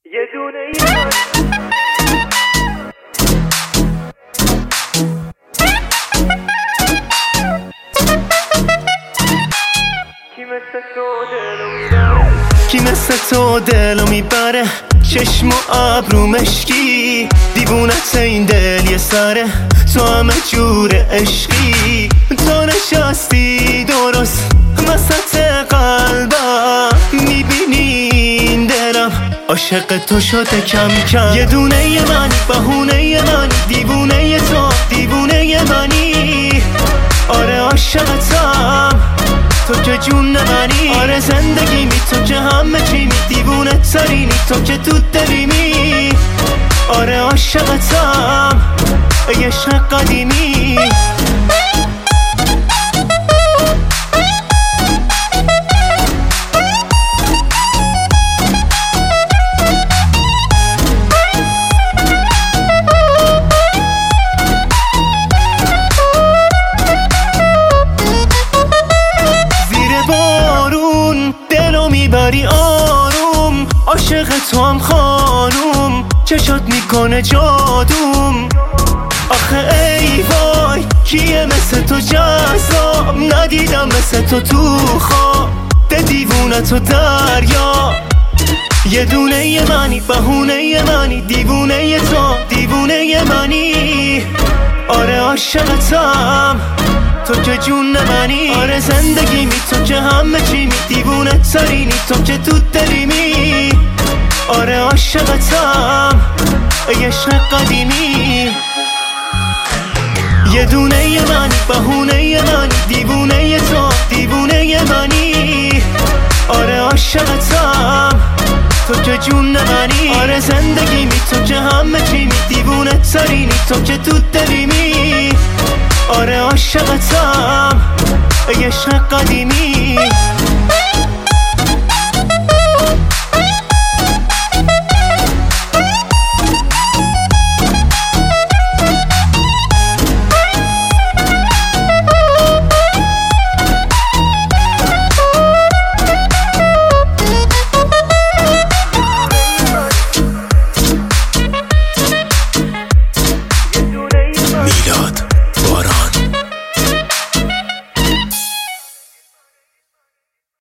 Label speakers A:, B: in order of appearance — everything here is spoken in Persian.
A: یه دونه ایمان کی مثل تو دلو میبره چشم و ابرو مشکی دیوونت این دل یه سره تو همه جور عشقی تو نشستی درست وسط قلبم میبینی این دلم عاشق تو شده کم کم یه دونه منی بهونه منی دیوونه تو دیوونه منی آره عاشقتم تو که جون منی آره زندگی می تو که همه چی می دیوونه ترینی تو که تو دلیمی آره عاشقتم ای عشق قدیمی میبری آروم عاشق تو هم خانوم چشات میکنه جادوم آخه ای وای کیه مثل تو جذاب ندیدم مثل تو خواب ده دیوونه تو دریا یه دونه منی بهونه منی دیوونه تو دیوونه منی آره عاشقتم تو که جون منی آره زندگی می تو که همه چی می دیوونه ترینی تو که تو دلیمی آره عاشقتم ای عشق قدیمی یه دونه منی بهونه منی دیوونه تو دیوونه منی آره عاشقتم تو که جون منی آره زندگی می تو که همه چی می دیوونه ترینی تو که تو دلیمی آره عاشقتم ای عشق قدیمی